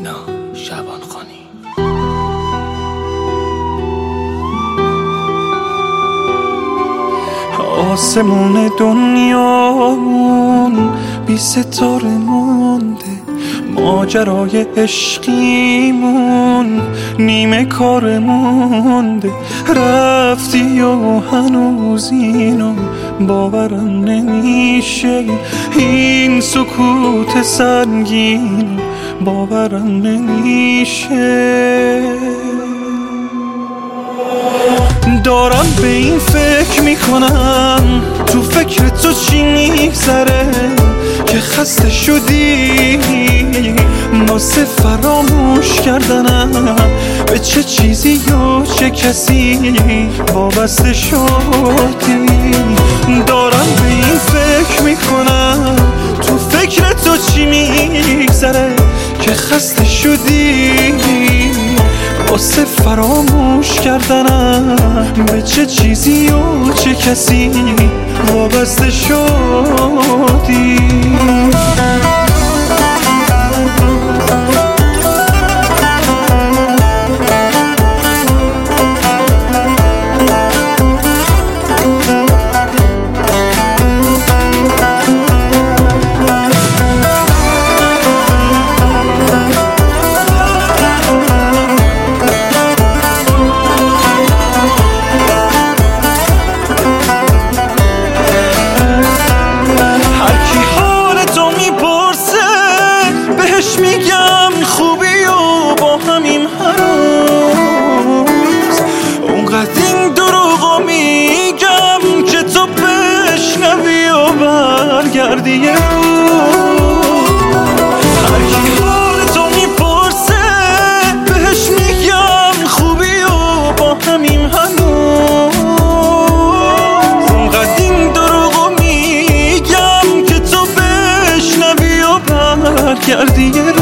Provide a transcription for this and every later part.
زینا شعبانخانی. آسمون دنیامون بی ستاره مونده، ماجرای عشقیمون نیمه کار مونده. رفتی و هنوز اینو باورم نمیشه، این سکوت سنگین باورم نمیشه. دارم به این فکر میکنم تو فکر تو چی میگذره که خسته شدی واسه فراموش کردنم به چه چیزی یا چه کسی وابسته شدی. دارم به این فکر میکنم تو فکر تو چی میگذره که خسته شدی واسه فراموش کردنم به چه چیزی و چه کسی وابسته شدی. میگم خوبی و با همیم هنوز اونقدر این دروغو میگم که تو بشنوی و برگردی یه روز. هر کی حال تو میپرسه بهش میگم خوبی و با همیم هنوز اونقدر این دروغو میگم که تو بشنوی و برگردی یه روز.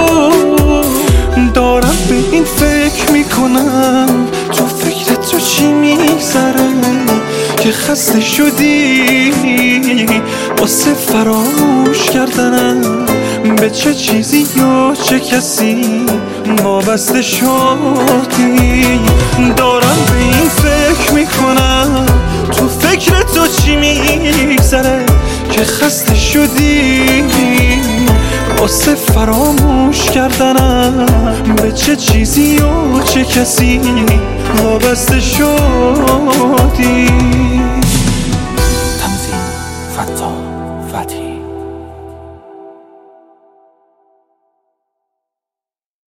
دارم به این فکر میکنم تو فکر تو چی میگذره که خسته شدی واسه فراموش کردنم به چه چیزی یا چه کسی وابسته شدی. دارم به این فکر میکنم تو فکر تو چی میگذره که خسته شدی واسه فراموش کردنم به چه چیزی و چه کسی وابسته شدی. تنظیم فتا فتحی.